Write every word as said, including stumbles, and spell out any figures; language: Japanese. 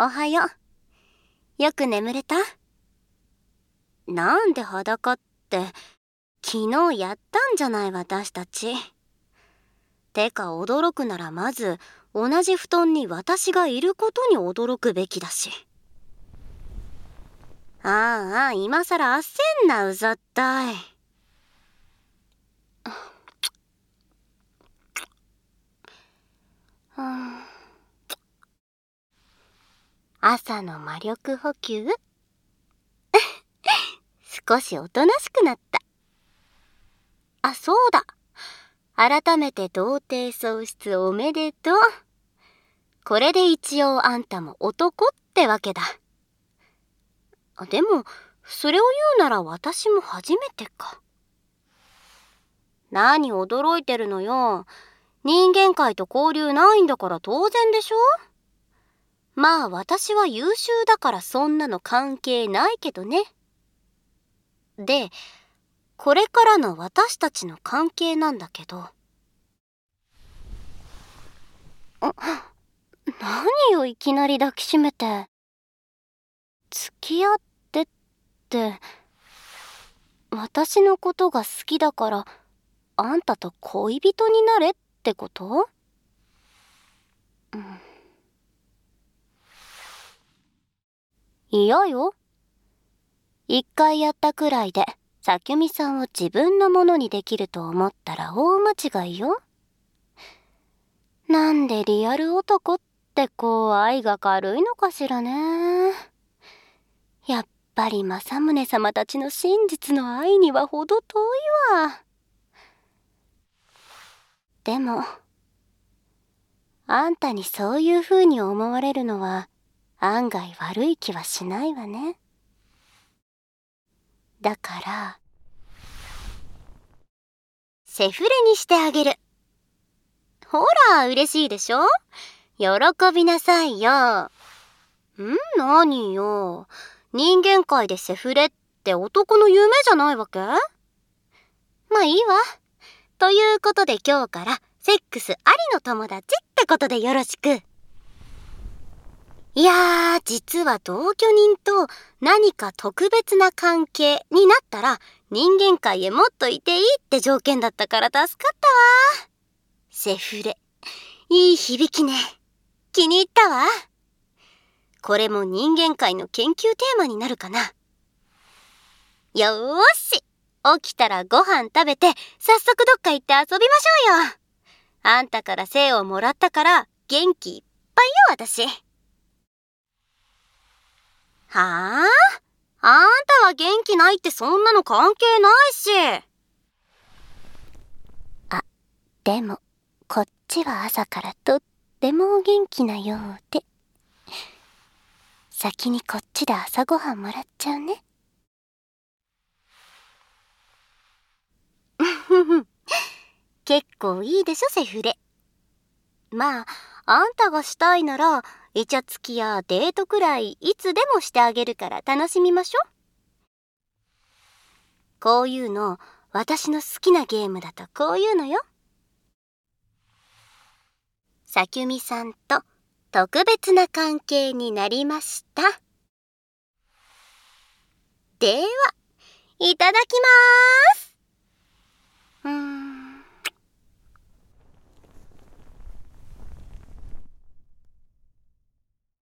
おはよう。よく眠れた？なんで裸って、昨日やったんじゃない私たち。てか驚くならまず、同じ布団に私がいることに驚くべきだし。ああ、今さら焦んな、うざったい。うん、朝の魔力補給少しおとなしくなった。あ、そうだ。改めて童貞喪失おめでとう。これで一応あんたも男ってわけだ。でも、それを言うなら私も初めてか。何驚いてるのよ。人間界と交流ないんだから当然でしょ？まあ私は優秀だからそんなの関係ないけどね。で、これからの私たちの関係なんだけど。あ、何よいきなり抱きしめて。付き合ってって、私のことが好きだからあんたと恋人になれってこと？うん。嫌よ。一回やったくらいでさきゅみさんを自分のものにできると思ったら大間違いよ。なんでリアル男ってこう愛が軽いのかしらね。やっぱり政宗様たちの真実の愛にはほど遠いわ。でもあんたにそういう風に思われるのは案外悪い気はしないわね。だからセフレにしてあげる。ほら嬉しいでしょ？喜びなさいよ。ん？何よ。人間界でセフレって男の夢じゃないわけ？まあいいわ。ということで今日からセックスありの友達ってことでよろしく。いやー、実は同居人と何か特別な関係になったら人間界へもっといていいって条件だったから助かったわ。セフレ。いい響きね。気に入ったわ。これも人間界の研究テーマになるかな。よーし。起きたらご飯食べて早速どっか行って遊びましょうよ。あんたから生をもらったから元気いっぱいよ私。はあ？あんたは元気ないってそんなの関係ないし。あ、でもこっちは朝からとってもお元気なようで。先にこっちで朝ごはんもらっちゃうね。結構いいでしょセフレ。まああんたがしたいならイチャつきやデートくらいいつでもしてあげるから楽しみましょ。こういうの私の好きなゲームだとこういうのよ。さきゅみさんと特別な関係になりました。では、いただきまーす。うーん